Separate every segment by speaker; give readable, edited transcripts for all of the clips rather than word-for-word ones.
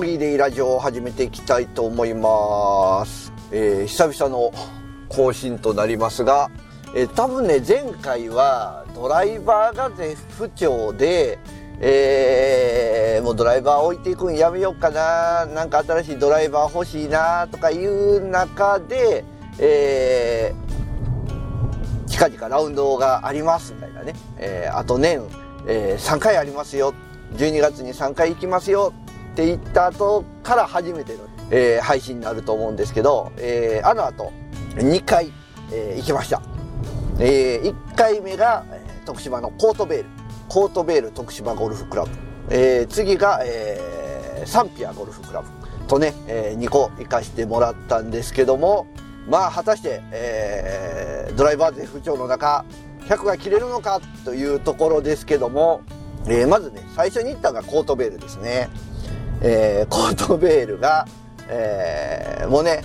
Speaker 1: フリーデイラジオを始めていきたいと思います。久々の更新となりますが、多分ね、前回はドライバーが絶不調で、もうドライバー置いていくんやめようかな、なんか新しいドライバー欲しいなとかいう中で、近々ラウンドがありますみたいなね、あと年、3回ありますよ、12月に3回行きますよって言った後から初めての、配信になると思うんですけど、あの後2回、行きました。1回目が、徳島のコートベール徳島ゴルフクラブ、次が、サンピアゴルフクラブとね、2個行かしてもらったんですけども、まあ果たして、ドライバー絶不調の中100が切れるのかというところですけども、まずね、最初に行ったのがコートベールですね。コートベールが、もうね、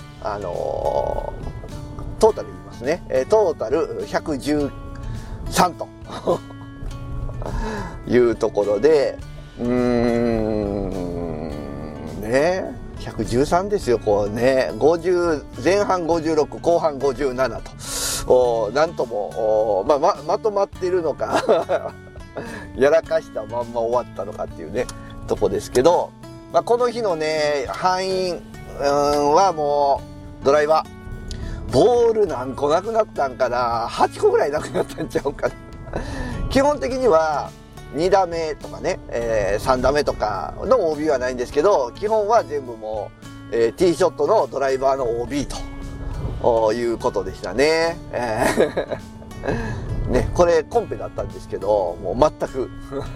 Speaker 1: トータル言いますね、トータル113というところで、ね、113ですよ。こうね、50前半56、後半57と、なんともまとまっているのかやらかしたまんま終わったのかっていうねとこですけど、この日のね敗因はもうドライバーボール何個なくなったんかな、8個ぐらいなくなったんちゃうかな基本的には2打目とかね、3打目とかの OB はないんですけど、基本は全部もう、ティーショットのドライバーの OB ということでしたね。ね、これコンペだったんですけど、もう全く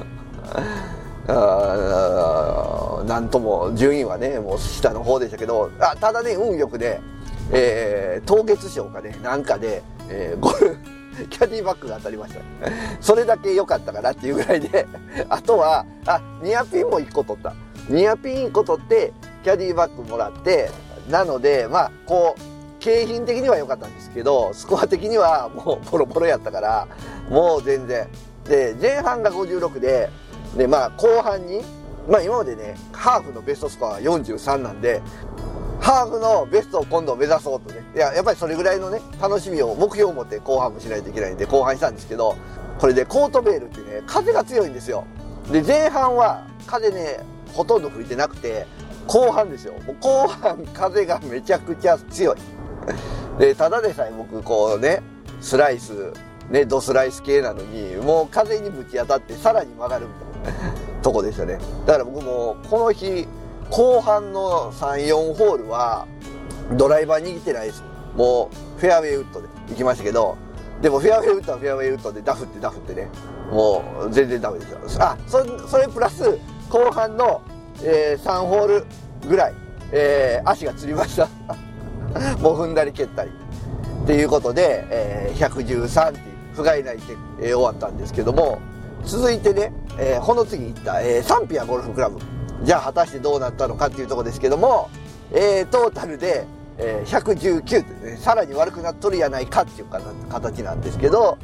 Speaker 1: なんとも順位はねもう下の方でしたけど、ただね運よくね、当月賞かねなんかで、キャディバッグが当たりました。それだけ良かったかなっていうぐらいで、あとはニアピンも1個取った。ニアピン1個取ってキャディバッグもらって、なのでこう景品的には良かったんですけど、スコア的にはもうボロボロやったから、もう全然で、前半が56で後半に今までねハーフのベストスコアは43なんで、ハーフのベストを今度目指そうとね、やっぱりそれぐらいのね楽しみを目標を持って後半もしないといけないんで後半したんですけど、これでコートベールってね風が強いんですよ。で前半は風ねほとんど吹いてなくて、後半ですよ、もう後半風がめちゃくちゃ強いで、ただでさえ僕こうねスライスねドスライス系なのに、もう風にぶち当たってさらに曲がるみたいなとこでしたね。だから僕もこの日後半の 3,4 ホールはドライバー握ってないです。もうフェアウェイウッドで行きましたけど、でもフェアウェイウッドはフェアウェイウッドでダフってね、もう全然ダメですよ。それプラス後半の、3ホールぐらい、足がつりましたもう踏んだり蹴ったりっていうことで、113っていう不甲斐ないで、終わったんですけども、続いてね、この次行った、サンピアゴルフクラブ、じゃあ果たしてどうなったのかっていうところですけども、トータルで、119ってね、さらに悪くなっとるやないかっていう形なんですけど、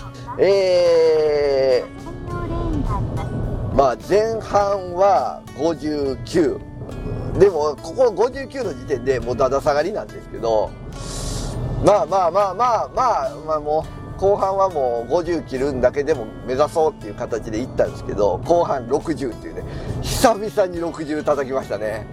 Speaker 1: 前半は59でもここ59の時点でもうだだ下がりなんですけど、もう後半はもう50切るんだけでも目指そうっていう形でいったんですけど、後半60っていうね、久々に60叩きましたね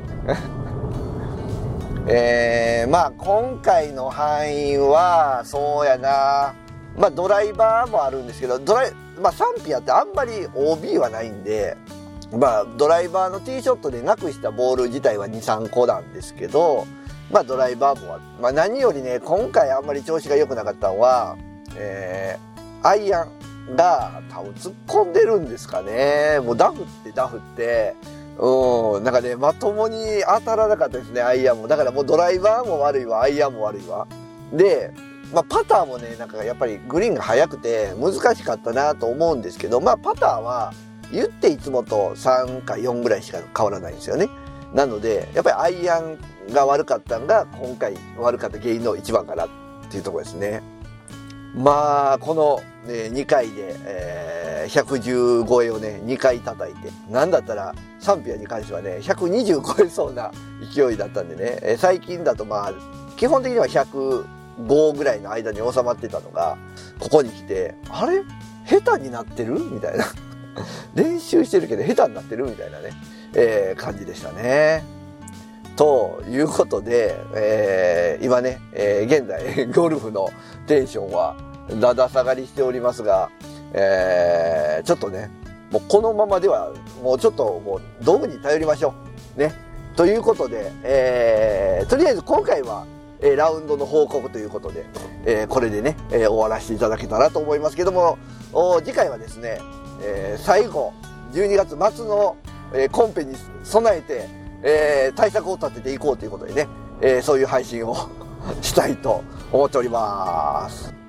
Speaker 1: 今回の範囲はそうやな、ドライバーもあるんですけど、サンピアってあんまり OB はないんで、ドライバーのティーショットでなくしたボール自体は 2,3 個なんですけど、ドライバーも何よりね今回あんまり調子が良くなかったのは、アイアンが多分突っ込んでるんですかね。もうダフってなんかねまともに当たらなかったですね、アイアンも。だからもうドライバーも悪いわ、アイアンも悪いわで、パターもねなんかやっぱりグリーンが速くて難しかったなと思うんですけど、パターは言っていつもと3か4ぐらいしか変わらないんですよね。なのでやっぱりアイアンが悪かったのが今回悪かった原因の一番かなっていうところですね。 まあこの、2回で、110超えをね2回叩いて、なんだったらサンピアに関してはね120超えそうな勢いだったんでね、最近だとまあ基本的には105ぐらいの間に収まってたのが、ここに来てあれ下手になってるみたいな練習してるけど下手になってるみたいなね、感じでしたね。ということで、今ね、現在ゴルフのテンションはだだ下がりしておりますが、ちょっとねもうこのままではもうちょっともう道具に頼りましょうね。ということで、とりあえず今回はラウンドの報告ということで、これでね、終わらせていただけたらと思いますけども、次回はですね、最後12月末の、コンペに備えて、対策を立てていこうということでね、そういう配信をしたいと思っております。